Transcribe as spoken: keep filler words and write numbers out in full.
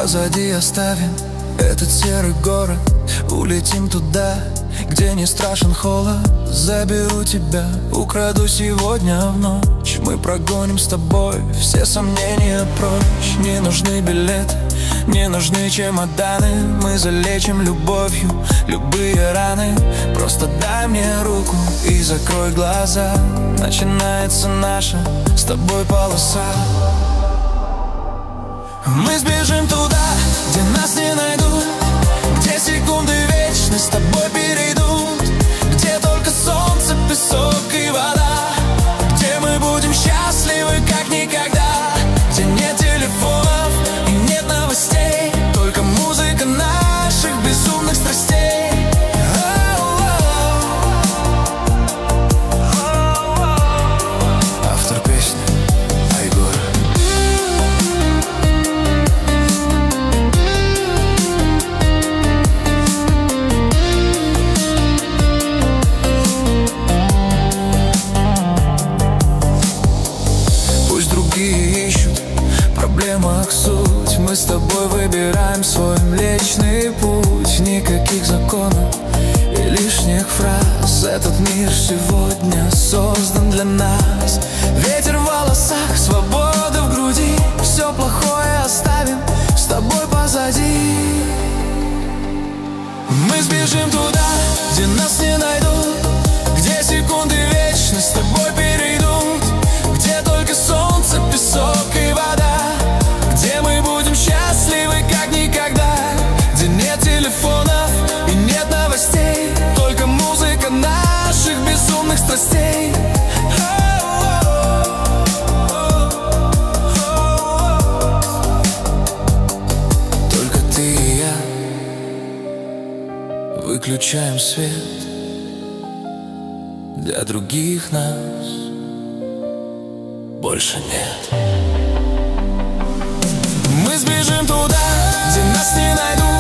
позади оставим этот серый город. Улетим туда, где не страшен холод. Заберу тебя, украду сегодня в ночь. Мы прогоним с тобой все сомнения прочь. Не нужны билеты, не нужны чемоданы. Мы залечим любовью любые раны. Просто дай мне руку и закрой глаза. Начинается наша с тобой полоса. Мы сбежим туда, где нас не найдут, где секунды вечность с тобой перейдут, где только солнце, песок и вода, где мы будем счастливы как никогда, где нет телефонов и нет новостей, только музыка наших безумных страстей. Автор песни Айгор. Ищут в проблемах суть. Мы с тобой выбираем свой млечный путь. Никаких законов и лишних фраз. Этот мир сегодня создан для нас. Ветер в волосах, свобода в груди. Все плохое оставим с тобой позади. Мы сбежим туда, где нас не найдут, где секунды вечность с тобой перейдут, где только солнце, песок и вода, где мы будем счастливы как никогда, где нет телефонов и нет новостей, только музыка наших безумных страстей. Только ты и я. Выключаем свет. Для других нас больше нет. Мы сбежим туда, где нас не найдут,